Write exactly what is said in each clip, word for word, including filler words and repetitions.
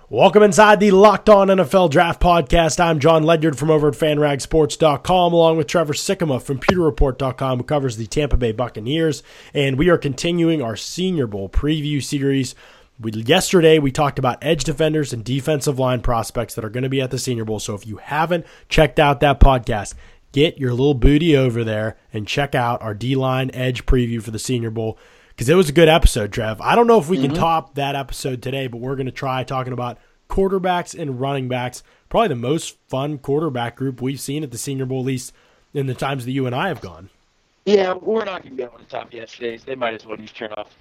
Welcome inside the Locked On N F L Draft Podcast. I'm John Ledyard from over at fan rag sports dot com, along with Trevor Sikkema from pewter report dot com, who covers the Tampa Bay Buccaneers. And we are continuing our Senior Bowl preview series. We, yesterday, we talked about edge defenders and defensive line prospects that are going to be at the Senior Bowl. So if you haven't checked out that podcast, get your little booty over there and check out our D-line edge preview for the Senior Bowl, because it was a good episode, Trev. I don't know if we can mm-hmm. top that episode today, but we're going to try talking about quarterbacks and running backs. Probably the most fun quarterback group we've seen at the Senior Bowl, at least in the times that you and I have gone. Yeah, we're not going to be able to top yesterday's. They might as well just turn off the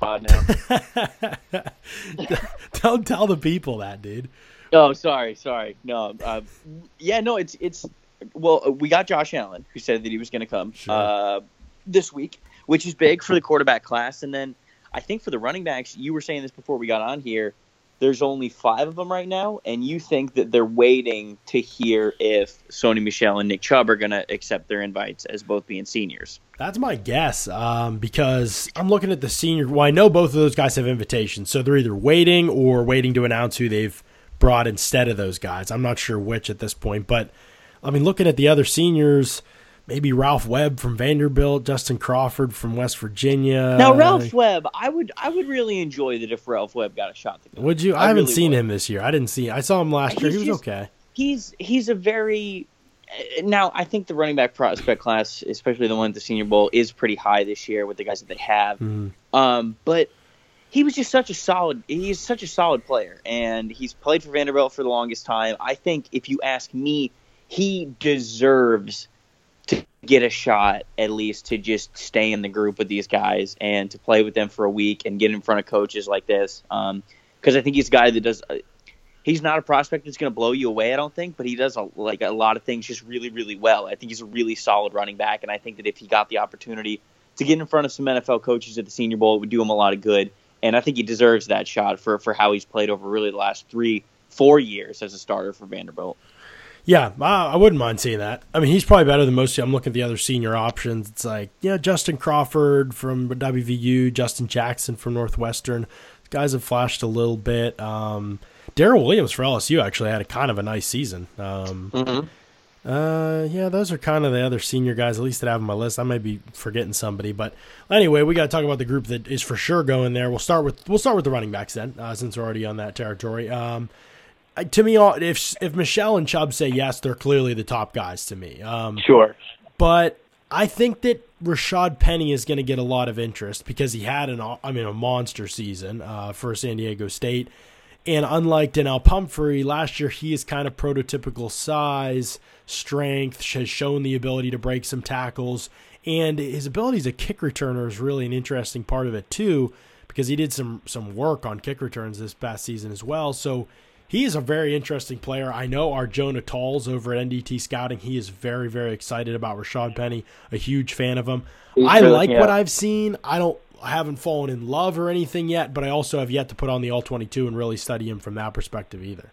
pod now. Don't tell the people that, dude. Oh, sorry, sorry. No, uh, yeah, no, it's it's. Well, we got Josh Allen, who said that he was going to come sure. uh, this week, which is big for the quarterback class. And then I think for the running backs, you were saying this before we got on here, there's only five of them right now, and you think that they're waiting to hear if Sony Michel and Nick Chubb are going to accept their invites as both being seniors. That's my guess, um, because I'm looking at the senior. Well, I know both of those guys have invitations, so they're either waiting or waiting to announce who they've brought instead of those guys. I'm not sure which at this point, but I mean, looking at the other seniors, maybe Ralph Webb from Vanderbilt, Justin Crawford from West Virginia. Now, Ralph Webb, I would I would really enjoy it if Ralph Webb got a shot to go. Would you? I, I haven't really seen would. him this year. I didn't see. I saw him last he's year. He was just, okay. He's he's a very now. I think the running back prospect class, especially the one at the Senior Bowl, is pretty high this year with the guys that they have. Mm-hmm. Um, but he was just such a solid. He's such a solid player, and he's played for Vanderbilt for the longest time. I think if you ask me, he deserves to get a shot, at least to just stay in the group with these guys and to play with them for a week and get in front of coaches like this. Um, because I think he's a guy that does. Uh, he's not a prospect that's going to blow you away, I don't think, but he does a, like a lot of things just really, really well. I think he's a really solid running back, and I think that if he got the opportunity to get in front of some N F L coaches at the Senior Bowl, it would do him a lot of good. And I think he deserves that shot for for how he's played over really the last three, four years as a starter for Vanderbilt. Yeah, I wouldn't mind seeing that. I mean, he's probably better than most. I'm looking at the other senior options. It's like, yeah, Justin Crawford from W V U, Justin Jackson from Northwestern. Guys have flashed a little bit. Um, Darrell Williams for L S U actually had a kind of a nice season. Um, mm-hmm. uh, yeah, those are kind of the other senior guys, at least that I have on my list. I may be forgetting somebody, but anyway, we got to talk about the group that is for sure going there. We'll start with we'll start with the running backs then, uh, since we're already on that territory. Um, To me, if if Michel and Chubb say yes, they're clearly the top guys to me. Um, sure. But I think that Rashad Penny is going to get a lot of interest because he had an I mean a monster season uh, for San Diego State. And unlike Donnell Pumphrey, last year he is kind of prototypical size, strength, has shown the ability to break some tackles. And his ability as a kick returner is really an interesting part of it too, because he did some, some work on kick returns this past season as well. So he is a very interesting player. I know our Jonah Talls over at N D T Scouting, he is very, very excited about Rashad Penny, a huge fan of him. He's I really, like yeah. what I've seen. I don't, I haven't fallen in love or anything yet, but I also have yet to put on the all twenty-two and really study him from that perspective either.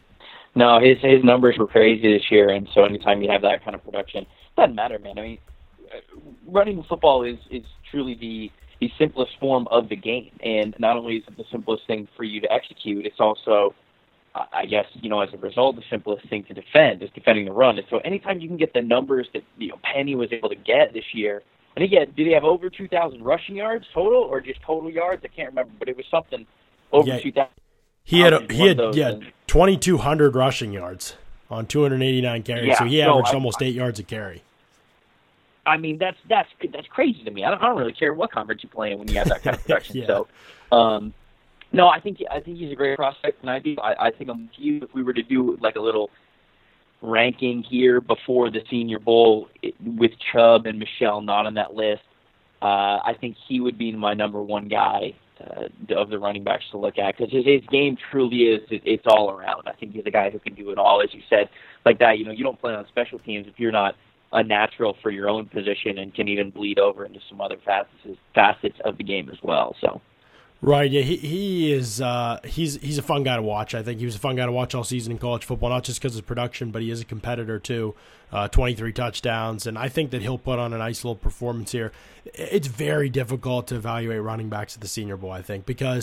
No, his his numbers were crazy this year, and so anytime you have that kind of production, it doesn't matter, man. I mean, running football is, is truly the, the simplest form of the game, and not only is it the simplest thing for you to execute, it's also I guess, you know, as a result, the simplest thing to defend is defending the run. And so anytime you can get the numbers that, you know, Penny was able to get this year, and again, did he have over two thousand rushing yards total or just total yards? I can't remember, but it was something over yeah, two thousand. He had, a, he had yeah, twenty-two hundred rushing yards on two hundred eighty-nine carries, yeah, so he no, averaged I, almost I, eight yards a carry. I mean, that's that's that's crazy to me. I don't, I don't really care what conference you play in when you have that kind of production. yeah. So, um, No, I think I think he's a great prospect, and I do. I, I think I'm with you. If we were to do like a little ranking here before the Senior Bowl it, with Chubb and Michel not on that list, uh, I think he would be my number one guy uh, of the running backs to look at because his, his game truly is it, it's all around. I think he's a guy who can do it all, as you said, like that. You know, you don't play on special teams if you're not a natural for your own position and can even bleed over into some other facets facets of the game as well. So. Right, yeah, he he is uh, he's he's a fun guy to watch. I think he was a fun guy to watch all season in college football, not just because of his production, but he is a competitor too. Uh, twenty-three touchdowns, and I think that he'll put on a nice little performance here. It's very difficult to evaluate running backs at the Senior Bowl, I think, because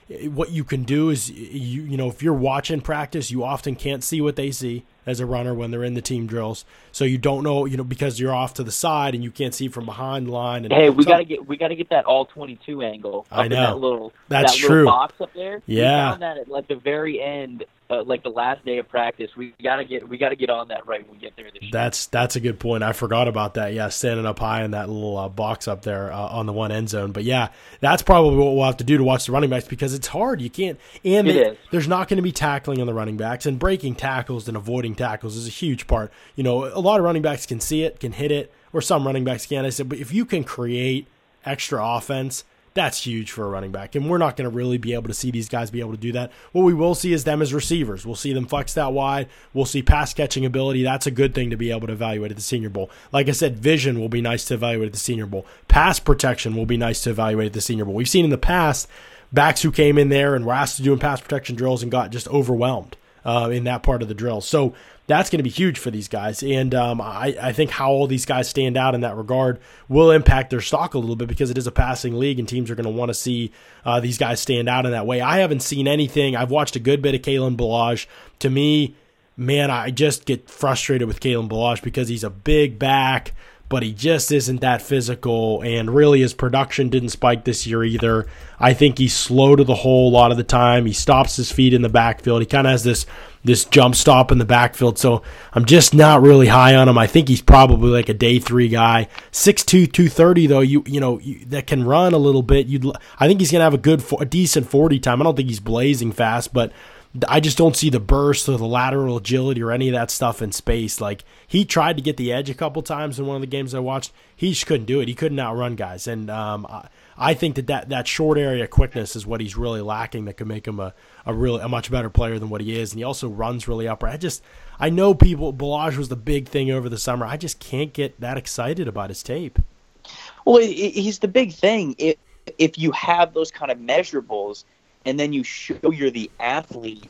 what you can do is you you know if you're watching practice, you often can't see what they see as a runner when they're in the team drills. So you don't know, you know, because you're off to the side and you can't see from behind the line. And hey, we so, gotta get we gotta get that all twenty-two angle. Up I know in that little that's that true. Little box up there. Yeah, we found that at like the very end, uh, like the last day of practice. We gotta get we gotta get on that right when we get there this year. That's that's a good point. I forgot about that. Yeah, standing up high in that little uh, box up there uh, on the one end zone. But yeah, that's probably what we'll have to do to watch the running backs because it's hard. You can't, and It they, is. there's not going to be tackling on the running backs, and breaking tackles and avoiding tackles is a huge part. You know, a lot of running backs can see it, can hit it, or some running backs can. I said, but if you can create extra offense, that's huge for a running back. And we're not going to really be able to see these guys be able to do that. What we will see is them as receivers. We'll see them flex that wide. We'll see pass catching ability. That's a good thing to be able to evaluate at the Senior Bowl. Like I said, vision will be nice to evaluate at the Senior Bowl. Pass protection will be nice to evaluate at the Senior Bowl. We've seen in the past backs who came in there and were asked to do pass protection drills and got just overwhelmed uh, in that part of the drill. So that's going to be huge for these guys. And um, I, I think how all these guys stand out in that regard will impact their stock a little bit because it is a passing league and teams are going to want to see uh, these guys stand out in that way. I haven't seen anything. I've watched a good bit of Kalen Ballage. To me, man, I just get frustrated with Kalen Ballage because he's a big back, but he just isn't that physical, and really his production didn't spike this year either. I think he's slow to the hole a lot of the time. He stops his feet in the backfield. He kind of has this this jump stop in the backfield, so I'm just not really high on him. I think he's probably like a day three guy. six two, two thirty, though, you you know, you, that can run a little bit. You'd, I think he's going to have a good, a decent forty time. I don't think he's blazing fast, but I just don't see the burst or the lateral agility or any of that stuff in space. Like, he tried to get the edge a couple times in one of the games I watched. He just couldn't do it. He couldn't outrun guys. And um, I, I think that, that that short area quickness is what he's really lacking that could make him a, a really a much better player than what he is. And he also runs really upright. I just I know people, Ballage was the big thing over the summer. I just can't get that excited about his tape. Well, it, it, he's the big thing. If, if you have those kind of measurables, and then you show you're the athlete,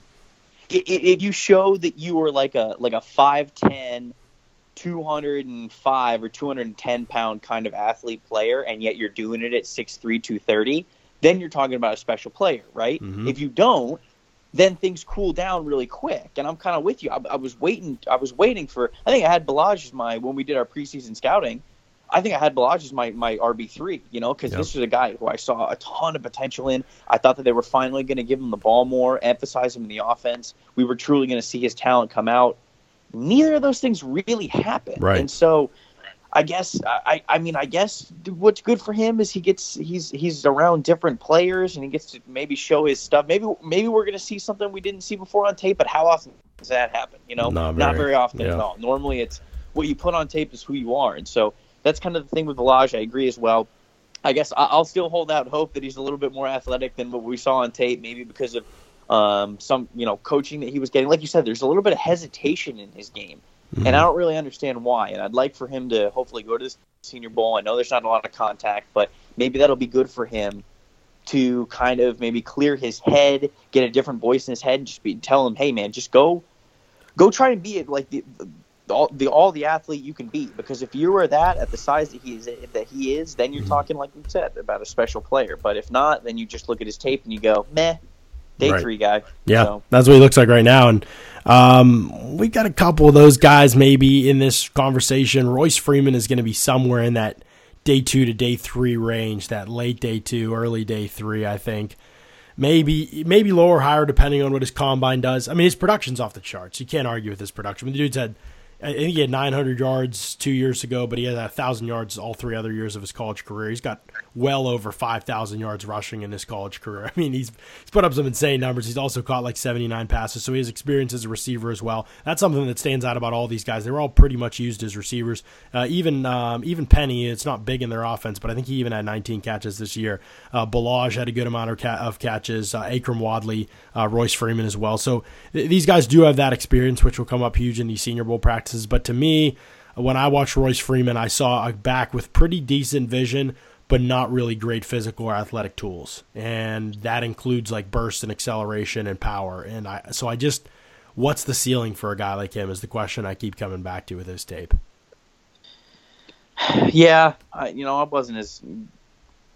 if you show that you were like a like a five ten, two oh five or two hundred ten pound kind of athlete player, and yet you're doing it at six three, two thirty, then you're talking about a special player, right? Mm-hmm. If you don't, then things cool down really quick. And I'm kind of with you. I, I was waiting. I was waiting for. I think I had Ballage as my when we did our preseason scouting. I think I had Ballage as my, my R B three, you know, because yep. this was a guy who I saw a ton of potential in. I thought that they were finally going to give him the ball more, emphasize him in the offense. We were truly going to see his talent come out. Neither of those things really happened. Right. And so I guess, I, I mean, I guess what's good for him is he gets, he's he's around different players and he gets to maybe show his stuff. Maybe maybe we're going to see something we didn't see before on tape, but how often does that happen? You know, not very, Not very often yeah. at all. Normally it's what you put on tape is who you are. And so that's kind of the thing with Ballage. I agree as well. I guess I'll still hold out hope that he's a little bit more athletic than what we saw on tape, maybe because of um, some, you know, coaching that he was getting. Like you said, there's a little bit of hesitation in his game, mm-hmm. and I don't really understand why. And I'd like for him to hopefully go to the Senior Bowl. I know there's not a lot of contact, but maybe that'll be good for him to kind of maybe clear his head, get a different voice in his head, and just be tell him, hey, man, just go, go try and be it like the. the All the all the athlete you can be, because if you were that at the size that he is, that he is, then you're talking, like we said, about a special player. But if not, then you just look at his tape and you go, meh, day right. three guy. Yeah, so. That's what he looks like right now. And um, we got a couple of those guys maybe in this conversation. Royce Freeman is going to be somewhere in that day two to day three range, that late day two, early day three, I think. Maybe maybe lower or higher depending on what his combine does. I mean, his production's off the charts. You can't argue with his production. I mean, the dude's had, I think he had nine hundred yards two years ago, but he had one thousand yards all three other years of his college career. He's got well over five thousand yards rushing in his college career. I mean, he's he's put up some insane numbers. He's also caught like seventy-nine passes, so he has experience as a receiver as well. That's something that stands out about all these guys. They were all pretty much used as receivers. Uh, even um, even Penny, it's not big in their offense, but I think he even had nineteen catches this year. Uh, Ballage had a good amount of, ca- of catches. Uh, Akram Wadley, uh, Royce Freeman as well. So th- these guys do have that experience, which will come up huge in these Senior Bowl practices. But to me, when I watched Royce Freeman, I saw a back with pretty decent vision, but not really great physical or athletic tools. And that includes like burst and acceleration and power. And I, so I just, what's the ceiling for a guy like him is the question I keep coming back to with his tape. Yeah, I, you know, I wasn't as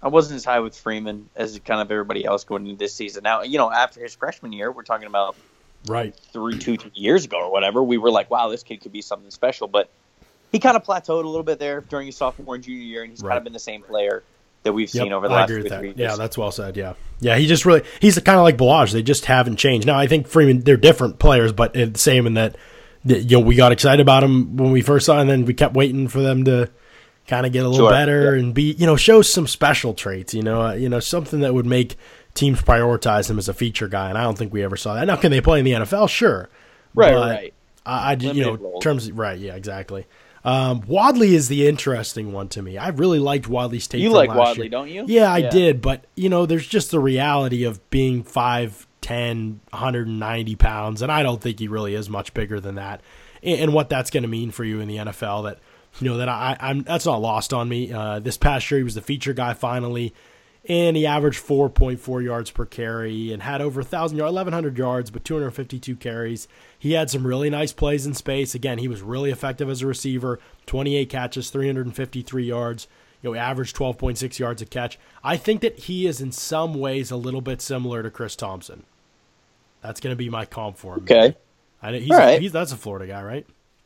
I wasn't as high with Freeman as kind of everybody else going into this season. Now, you know, after his freshman year, we're talking about right three, two, three years ago or whatever, we were like, wow, this kid could be something special. But he kind of plateaued a little bit there during his sophomore and junior year, and he's right. kind of been the same player that we've seen yep, over the I last agree two, with three that. years. Yeah, that's well said. Yeah, yeah. He just really he's kind of like Balaj. They just haven't changed. Now I think Freeman, they're different players, but the same in that, that you know we got excited about him when we first saw, him, and then we kept waiting for them to kind of get a little sure. better yeah. and be you know show some special traits. You know, uh, you know something that would make teams prioritize him as a feature guy. And I don't think we ever saw that. Now, can they play in the N F L? Sure, right, but right. I, I you know roles. terms right. Yeah, exactly. Um, Wadley is the interesting one to me. I really liked Wadley's tape. You from like last Wadley, year. don't you? Yeah, I yeah. did. But, you know, there's just the reality of being five ten, one hundred ninety pounds, and I don't think he really is much bigger than that. And, and what that's going to mean for you in the N F L, that, you know, that I, I'm that's not lost on me. Uh, this past year, he was the feature guy finally, and he averaged four point four yards per carry and had over one thousand yards, eleven hundred yards, but two hundred fifty-two carries. He had some really nice plays in space. Again, he was really effective as a receiver, twenty-eight catches, three hundred fifty-three yards, you know, averaged twelve point six yards a catch. I think that he is in some ways a little bit similar to Chris Thompson. That's going to be my comp for him. Okay. I, he's, All right. he's, that's a Florida guy, right?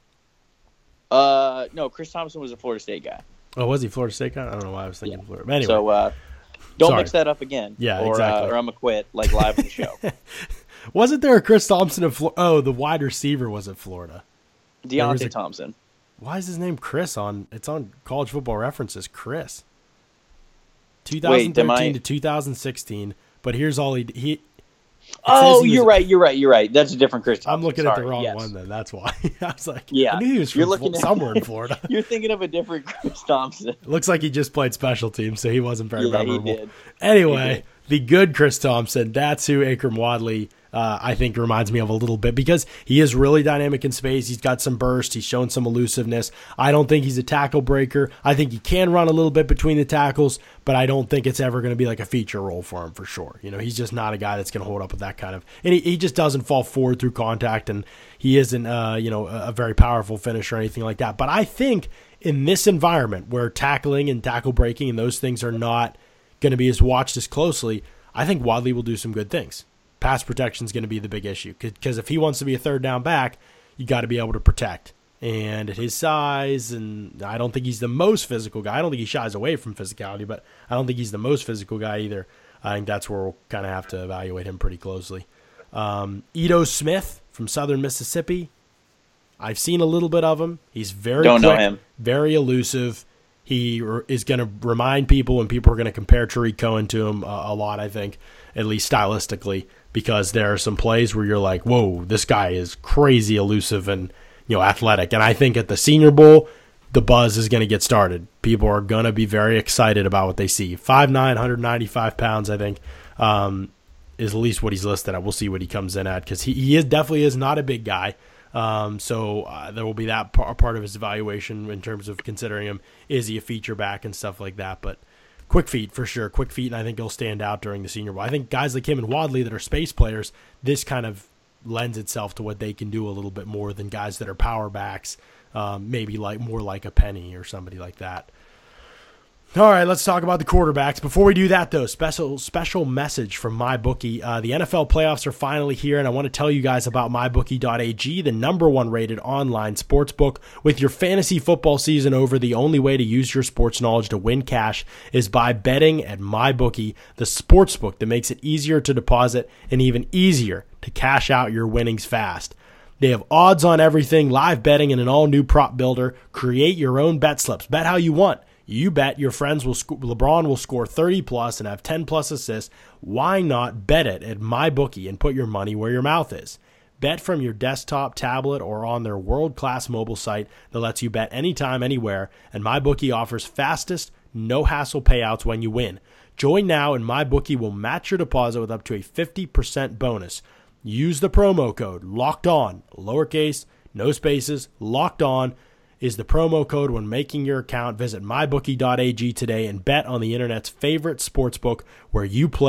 Uh, no, Chris Thompson was a Florida State guy. Oh, was he Florida State guy? I don't know why I was thinking yeah. Florida. But anyway. So, uh, don't Sorry. mix that up again. Yeah, or, exactly. Uh, or I'm going to quit, like, live on the show. Wasn't there a Chris Thompson in Florida? Oh, the wide receiver was at Florida. Deontay a... Thompson. Why is his name Chris on? It's on College Football References. Chris. twenty thirteen Wait, I... to two thousand sixteen. But here's all he he. Oh, he you're was, right. You're right. You're right. That's a different Chris Thompson. I'm looking Sorry. at the wrong yes. one. Then that's why I was like, yeah, I knew he was from you're looking Fl- at... somewhere in Florida. You're thinking of a different Chris Thompson. It looks like he just played special teams, so he wasn't very yeah, memorable. He did. Anyway, he did. The good Chris Thompson. That's who Akram Wadley. Uh, I think reminds me of a little bit because he is really dynamic in space. He's got some burst. He's shown some elusiveness. I don't think he's a tackle breaker. I think he can run a little bit between the tackles, but I don't think it's ever going to be like a feature role for him for sure. You know, he's just not a guy that's going to hold up with that kind of, and he, he just doesn't fall forward through contact, and he isn't, uh, you know, a, a very powerful finisher or anything like that. But I think in this environment where tackling and tackle breaking and those things are not going to be as watched as closely, I think Wadley will do some good things. Pass protection is going to be the big issue because if he wants to be a third down back, you got to be able to protect. And at his size, and I don't think he's the most physical guy. I don't think he shies away from physicality, but I don't think he's the most physical guy either. I think that's where we'll kind of have to evaluate him pretty closely. Um, Ito Smith from Southern Mississippi. I've seen a little bit of him. He's very don't quick, know him. Very elusive. He is going to remind people, and people are going to compare Tariq Cohen to him a, a lot, I think, at least stylistically, because there are some plays where you're like, whoa, this guy is crazy elusive and, you know, athletic. And I think at the Senior Bowl, the buzz is going to get started. People are going to be very excited about what they see. five nine, one hundred ninety-five pounds, I think, um, is at least what he's listed at. We'll see what he comes in at because he, he is definitely is not a big guy. Um, so uh, there will be that par- part of his evaluation in terms of considering him. Is he a feature back and stuff like that? But quick feet for sure. Quick feet, and I think he'll stand out during the Senior Bowl. I think guys like him and Wadley that are space players, this kind of lends itself to what they can do a little bit more than guys that are power backs, um, maybe like more like a Penny or somebody like that. All right, let's talk about the quarterbacks. Before we do that, though, special special message from MyBookie. Uh, the N F L playoffs are finally here, and I want to tell you guys about my bookie dot a g, the number one rated online sportsbook. With your fantasy football season over, the only way to use your sports knowledge to win cash is by betting at MyBookie, the sportsbook that makes it easier to deposit and even easier to cash out your winnings fast. They have odds on everything, live betting, and an all-new prop builder. Create your own bet slips. Bet how you want. You bet your friends will sc- LeBron will score thirty plus and have ten plus assists. Why not bet it at MyBookie and put your money where your mouth is? Bet from your desktop, tablet, or on their world-class mobile site that lets you bet anytime, anywhere. And MyBookie offers fastest, no-hassle payouts when you win. Join now and MyBookie will match your deposit with up to a fifty percent bonus. Use the promo code LOCKEDON, lowercase, no spaces, locked on, is the promo code when making your account. Visit my bookie dot a g today and bet on the internet's favorite sportsbook where you play,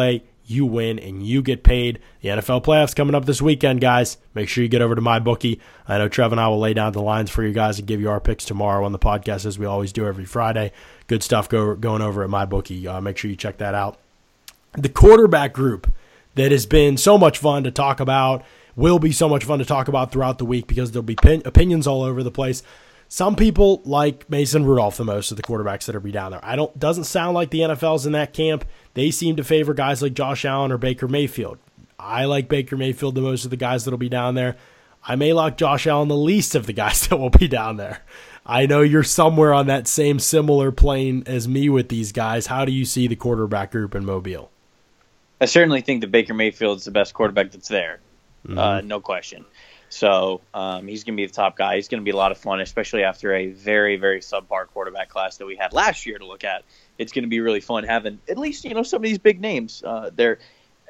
you win, and you get paid. The N F L playoffs coming up this weekend, guys. Make sure you get over to MyBookie. I know Trev and I will lay down the lines for you guys and give you our picks tomorrow on the podcast, as we always do every Friday. Good stuff go, going over at MyBookie. Uh, make sure you check that out. The quarterback group that has been so much fun to talk about, will be so much fun to talk about throughout the week because there'll be pin- opinions all over the place. Some people like Mason Rudolph the most of the quarterbacks that will be down there. I don't. Doesn't sound like the N F L's in that camp. They seem to favor guys like Josh Allen or Baker Mayfield. I like Baker Mayfield the most of the guys that will be down there. I may like Josh Allen the least of the guys that will be down there. I know you're somewhere on that same similar plane as me with these guys. How do you see the quarterback group in Mobile? I certainly think that Baker Mayfield's the best quarterback that's there. Mm-hmm. Uh, no question. So um, he's going to be the top guy. He's going to be a lot of fun, especially after a very, very subpar quarterback class that we had last year to look at. It's going to be really fun having at least, you know, some of these big names. Uh, they're,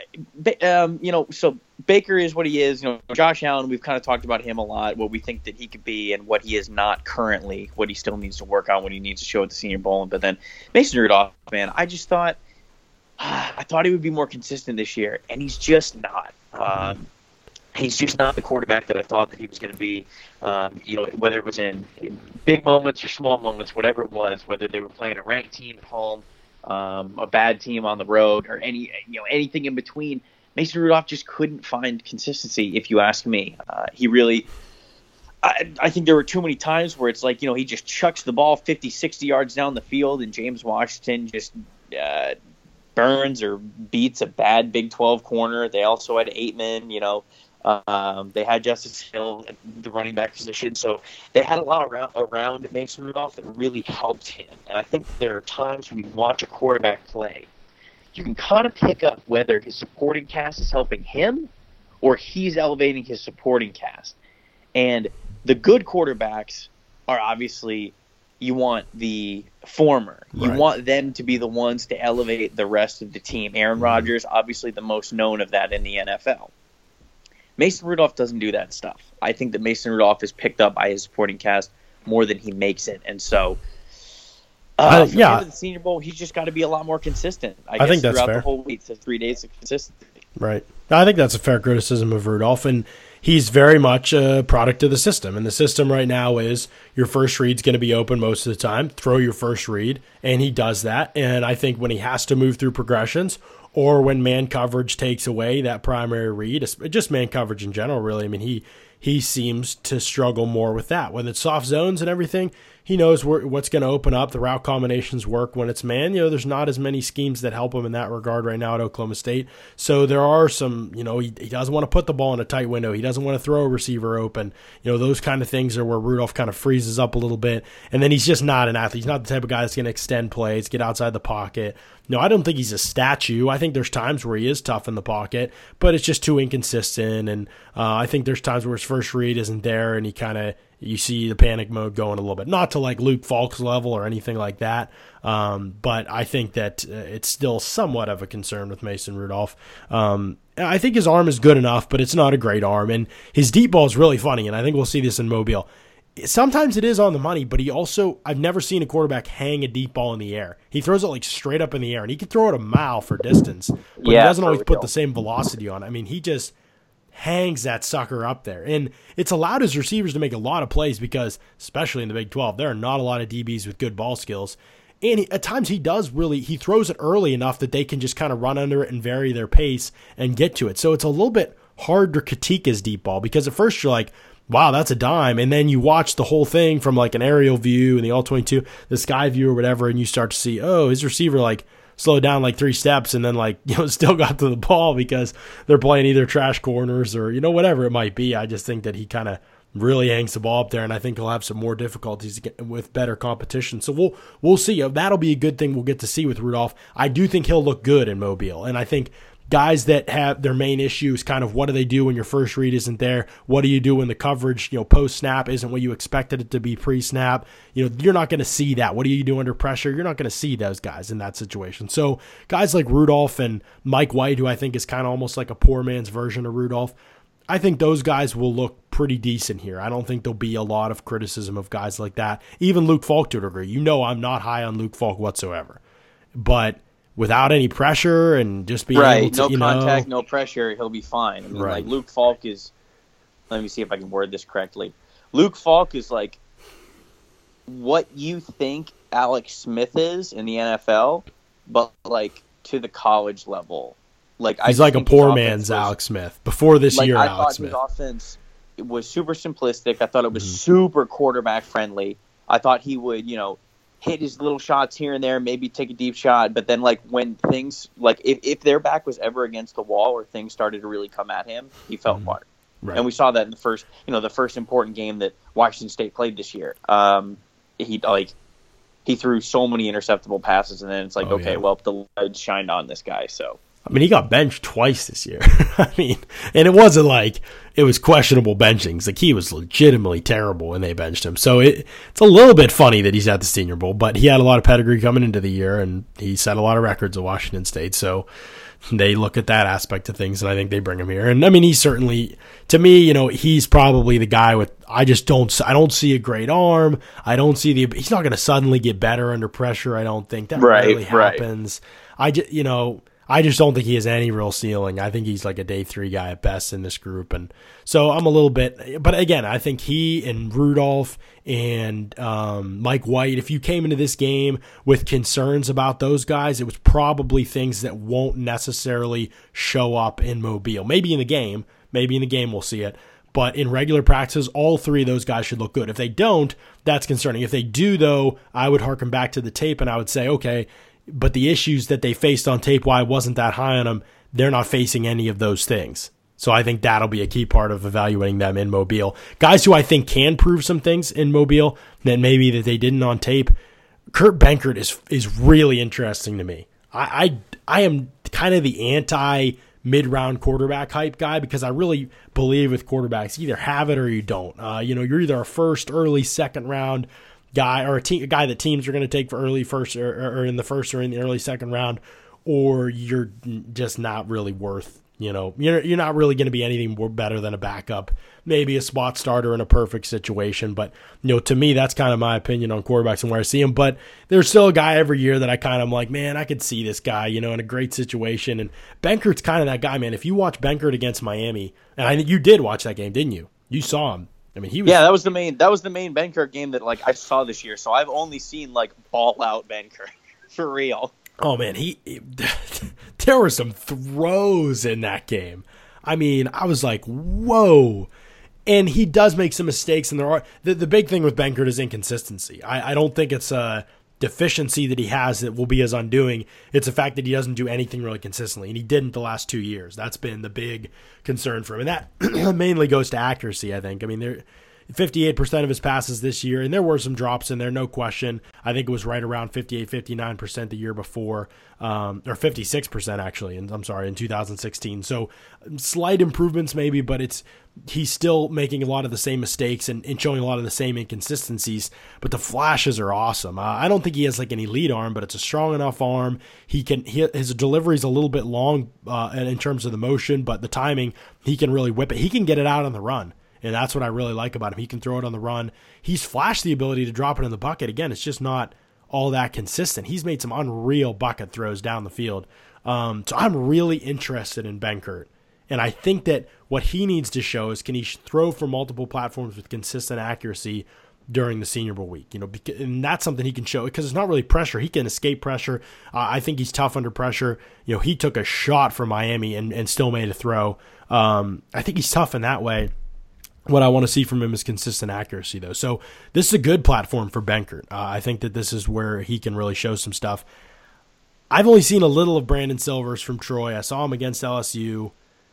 um, you know, so Baker is what he is. You know, Josh Allen, we've kind of talked about him a lot, what we think that he could be and what he is not currently, what he still needs to work on, what he needs to show at the Senior Bowl. But then Mason Rudolph, man, I just thought, I thought he would be more consistent this year, and he's just not. Um, He's just not the quarterback that I thought that he was going to be. Um, you know, whether it was in, in big moments or small moments, whatever it was, whether they were playing a ranked team at home, um, a bad team on the road, or any you know anything in between, Mason Rudolph just couldn't find consistency. If you ask me, uh, he really. I, I think there were too many times where it's like you know he just chucks the ball fifty, sixty yards down the field, and James Washington just. Uh, burns or beats a bad Big twelve corner. They also had Aitman, you know. Um, they had Justice Hill at the running back position. So they had a lot around, around Mason Rudolph that really helped him. And I think there are times when you watch a quarterback play, you can kind of pick up whether his supporting cast is helping him or he's elevating his supporting cast. And the good quarterbacks are obviously you want the former. You right. want them to be the ones to elevate the rest of the team. Aaron Rodgers, obviously the most known of that in the N F L. Mason Rudolph doesn't do that stuff. I think that Mason Rudolph is picked up by his supporting cast more than he makes it. And so, uh, uh, yeah, for the Senior Bowl, he's just got to be a lot more consistent. I, I guess think that's throughout fair. the whole week, the three days of consistency. Right. I think that's a fair criticism of Rudolph, and he's very much a product of the system. And the system right now is your first read's going to be open most of the time. Throw your first read, and he does that. And I think when he has to move through progressions or when man coverage takes away that primary read, just man coverage in general, really, I mean, he he seems to struggle more with that. When it's soft zones and everything, he knows where, what's going to open up. The route combinations work when it's man. You know, there's not as many schemes that help him in that regard right now at Oklahoma State. So there are some, you know, he, he doesn't want to put the ball in a tight window. He doesn't want to throw a receiver open. You know, those kind of things are where Rudolph kind of freezes up a little bit. And then he's just not an athlete. He's not the type of guy that's going to extend plays, get outside the pocket. No, I don't think he's a statue. I think there's times where he is tough in the pocket, but it's just too inconsistent. And uh, I think there's times where his first read isn't there, and he kind of you see the panic mode going a little bit. Not to like Luke Falk's level or anything like that, um, but I think that uh, it's still somewhat of a concern with Mason Rudolph. Um, I think his arm is good enough, but it's not a great arm, and his deep ball is really funny, and I think we'll see this in Mobile. Sometimes it is on the money, but he also, I've never seen a quarterback hang a deep ball in the air. He throws it like straight up in the air, and he can throw it a mile for distance, but yeah, he doesn't always put the same velocity on it. I mean, he just hangs that sucker up there. And it's allowed his receivers to make a lot of plays because, especially in the Big twelve, there are not a lot of D Bs with good ball skills. And he, at times he does really, he throws it early enough that they can just kind of run under it and vary their pace and get to it. So it's a little bit hard to critique his deep ball because at first you're like, wow, that's a dime. And then you watch the whole thing from like an aerial view and the all twenty-two, the sky view or whatever, and you start to see, oh, his receiver like slowed down like three steps and then like, you know, still got to the ball because they're playing either trash corners or, you know, whatever it might be. I just think that he kind of really hangs the ball up there, and I think he'll have some more difficulties with better competition. So we'll we'll see. That'll be a good thing we'll get to see with Rudolph. I do think he'll look good in Mobile, and I think guys that have their main issue is kind of what do they do when your first read isn't there? What do you do when the coverage, you know, post-snap isn't what you expected it to be pre-snap? You know, you're not going to see that. What do you do under pressure? You're not going to see those guys in that situation. So guys like Rudolph and Mike White, who I think is kind of almost like a poor man's version of Rudolph, I think those guys will look pretty decent here. I don't think there'll be a lot of criticism of guys like that. Even Luke Falk to a degree. You know I'm not high on Luke Falk whatsoever. But without any pressure and just being right. able to, no you contact, know, no pressure, he'll be fine. I mean, right. like Luke Falk is. Let me see if I can word this correctly. Luke Falk is like what you think Alex Smith is in the N F L, but like to the college level. Like he's I like a poor man's was, Alex Smith before this like, year. I Alex thought Smith. His offense was super simplistic. I thought it was mm-hmm. super quarterback friendly. I thought he would, you know, hit his little shots here and there, maybe take a deep shot. But then, like when things like if, if their back was ever against the wall or things started to really come at him, he fell mm-hmm. apart. Right. And we saw that in the first, you know, the first important game that Washington State played this year. Um, he like he threw so many interceptable passes, and then it's like, oh, okay, yeah. well, the light shined on this guy. So I mean, he got benched twice this year. I mean, and it wasn't like it was questionable benchings. Like he was legitimately terrible when they benched him. So it it's a little bit funny that he's at the Senior Bowl, but he had a lot of pedigree coming into the year, and he set a lot of records at Washington State. So they look at that aspect of things, and I think they bring him here. And I mean, he's certainly, to me, you know, he's probably the guy with. I just don't. I don't see a great arm. I don't see the. He's not going to suddenly get better under pressure. I don't think that right, rarely right. happens. I just, you know. I just don't think he has any real ceiling. I think he's like a day three guy at best in this group. And so I'm a little bit, but again, I think he and Rudolph and um, Mike White, if you came into this game with concerns about those guys, it was probably things that won't necessarily show up in Mobile. Maybe in the game, maybe in the game we'll see it. But in regular practices, all three of those guys should look good. If they don't, that's concerning. If they do, though, I would harken back to the tape and I would say, okay, but the issues that they faced on tape, why I wasn't that high on them, they're not facing any of those things. So I think that'll be a key part of evaluating them in Mobile. Guys who I think can prove some things in Mobile that maybe that they didn't on tape. Kurt Benkert is is really interesting to me. I I, I am kind of the anti mid-round quarterback hype guy because I really believe with quarterbacks, you either have it or you don't. Uh, you know, you're either a first, early, second round guy or a, te- a guy that teams are going to take for early first or, or in the first or in the early second round, or you're just not really worth, you know, you're, you're not really going to be anything more better than a backup, maybe a spot starter in a perfect situation. But, you know, to me, that's kind of my opinion on quarterbacks and where I see them. But there's still a guy every year that I kind of like, man, I could see this guy, you know, in a great situation. And Benkert's kind of that guy, man. If you watch Benkert against Miami, and I think you did watch that game, didn't you? You saw him. I mean, he was. Yeah, that was the main. That was the main Benkert game that like I saw this year. So I've only seen like ball out Benkert for real. Oh man, he, he there were some throws in that game. I mean, I was like, whoa. And he does make some mistakes, and there are the, the big thing with Benkert is inconsistency. I, I don't think it's a deficiency that he has that will be his undoing. It's the fact that he doesn't do anything really consistently, and he didn't the last two years. That's been the big concern for him, and that mainly goes to accuracy, I think. I mean, there fifty-eight percent of his passes this year, and there were some drops in there, no question. I think it was right around fifty-eight, fifty-nine percent the year before, um, or fifty-six percent actually, and I'm sorry, in two thousand sixteen. So slight improvements maybe, but it's he's still making a lot of the same mistakes and, and showing a lot of the same inconsistencies, but the flashes are awesome. Uh, I don't think he has like an elite arm, but it's a strong enough arm. He can he, his delivery is a little bit long uh, in terms of the motion, but the timing, he can really whip it. He can get it out on the run. And that's what I really like about him. He can throw it on the run. He's flashed the ability to drop it in the bucket. Again, it's just not all that consistent. He's made some unreal bucket throws down the field. Um, so I'm really interested in Benkert. And I think that what he needs to show is can he throw from multiple platforms with consistent accuracy during the Senior Bowl week. You know, and that's something he can show because it's not really pressure. He can escape pressure. Uh, I think he's tough under pressure. You know, he took a shot from Miami and, and still made a throw. Um, I think he's tough in that way. What I want to see from him is consistent accuracy, though. So this is a good platform for Benkert. Uh, I think that this is where he can really show some stuff. I've only seen a little of Brandon Silvers from Troy. I saw him against L S U.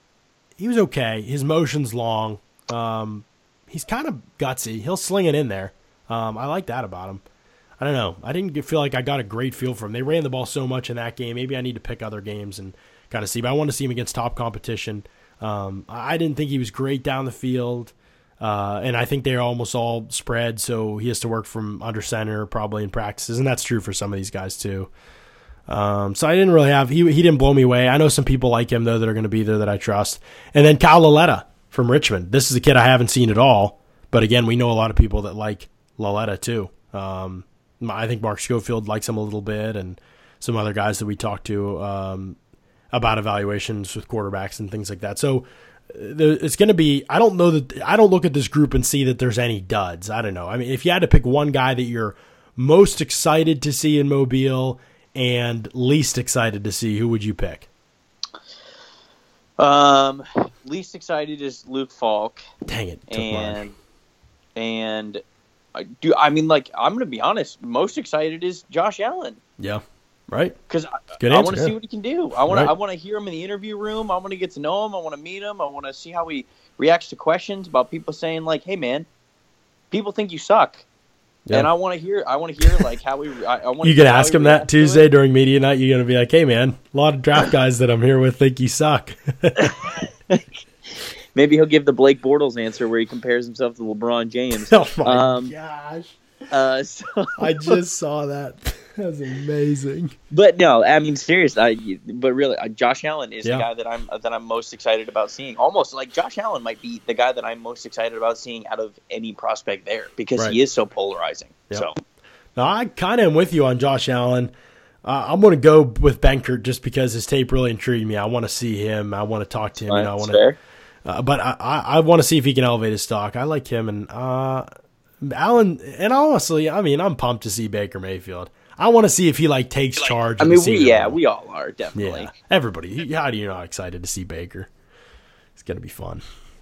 He was okay. His motion's long. Um, he's kind of gutsy. He'll sling it in there. Um, I like that about him. I don't know. I didn't get, feel like I got a great feel for him. They ran the ball so much in that game. Maybe I need to pick other games and kind of see. But I want to see him against top competition. Um, I didn't think he was great down the field. Uh, and I think they're almost all spread, so he has to work from under center probably in practices, and that's true for some of these guys too. Um, so I didn't really have he he didn't blow me away. I know some people like him though that are going to be there that I trust. And then Cal Laletta from Richmond. This is a kid I haven't seen at all, but again, we know a lot of people that like Laletta too. Um, I think Mark Schofield likes him a little bit, and some other guys that we talked to um, about evaluations with quarterbacks and things like that. So it's going to be, I don't know that, I don't look at this group and see that there's any duds. I don't know. I mean, if you had to pick one guy that you're most excited to see in Mobile and least excited to see, who would you pick? Um, least excited is Luke Falk. Dang it. Took and, mine. and I do, I mean, like, I'm going to be honest, most excited is Josh Allen. Yeah. Right. Because I, Good I answer, want to yeah. see what he can do. I want Right. to, I want to hear him in the interview room. I want to get to know him. I want to meet him. I want to see how he reacts to questions about people saying like, "Hey, man, people think you suck." Yeah. And I want to hear, I want to hear like how we. I, I want You can ask him that Tuesday during media night. You're going to be like, "Hey, man, a lot of draft guys that I'm here with think you suck." Maybe he'll give the Blake Bortles answer where he compares himself to LeBron James. Oh my Um, gosh! Uh, so, I just saw that. That was amazing. but no, I mean, serious. I, but really, uh, Josh Allen is Yeah. the guy that I'm that I'm most excited about seeing. Almost like Josh Allen might be the guy that I'm most excited about seeing out of any prospect there because Right. he is so polarizing. Yep. So. Now, I kind of am with you on Josh Allen. Uh, I'm going to go with Benkert just because his tape really intrigued me. I want to see him. I want to talk to him. You know, I want to. Uh, but I, I, I want to see if he can elevate his stock. I like him and uh, Allen. And honestly, I mean, I'm pumped to see Baker Mayfield. I want to see if he like takes charge. I of mean, the we Senior yeah, Bowl. we all are definitely. Yeah, everybody. How do you not excited to see Baker? It's going to be fun.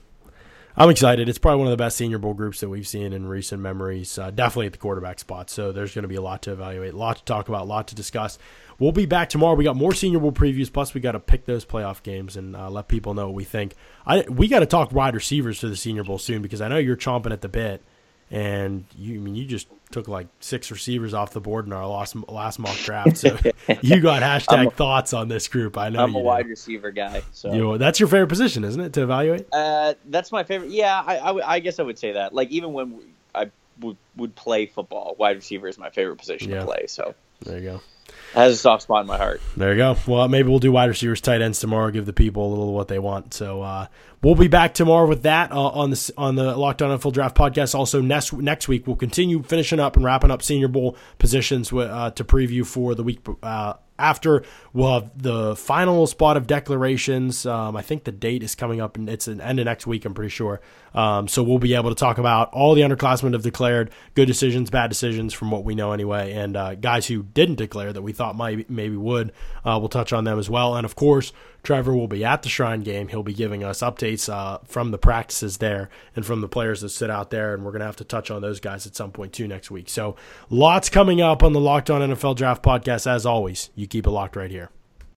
I'm excited. It's probably one of the best Senior Bowl groups that we've seen in recent memories, uh, definitely at the quarterback spot. So there's going to be a lot to evaluate, a lot to talk about, a lot to discuss. We'll be back tomorrow. We got more Senior Bowl previews, plus we got to pick those playoff games and uh, let people know what we think. I We got to talk wide receivers to the Senior Bowl soon because I know you're chomping at the bit, and you I mean you just took like six receivers off the board in our last, last mock draft. So you got hashtag a, thoughts on this group. I know I'm you a do. wide receiver guy. So You know, that's your favorite position, isn't it, to evaluate? uh, that's my favorite. Yeah, I, I, w- I guess I would say that. Like even when we, I would, would play football, wide receiver is my favorite position Yeah. to play. So There you go. it has a soft spot in my heart. There you go. Well, maybe we'll do wide receivers, tight ends tomorrow. Give the people a little of what they want. So uh, we'll be back tomorrow with that uh, on the on the Locked On N F L Draft podcast. Also next next week we'll continue finishing up and wrapping up Senior Bowl positions with, uh, to preview for the week uh, after. We'll have the final spot of declarations. Um, I think the date is coming up, and it's an end of next week. I'm pretty sure. Um, so we'll be able to talk about all the underclassmen have declared, good decisions, bad decisions from what we know anyway, and uh, guys who didn't declare that we thought might maybe would. Uh, we'll touch on them as well. And of course, Trevor will be at the Shrine game. He'll be giving us updates uh, from the practices there and from the players that sit out there, and we're going to have to touch on those guys at some point too next week. So lots coming up on the Locked On N F L Draft podcast. As always, you keep it locked right here.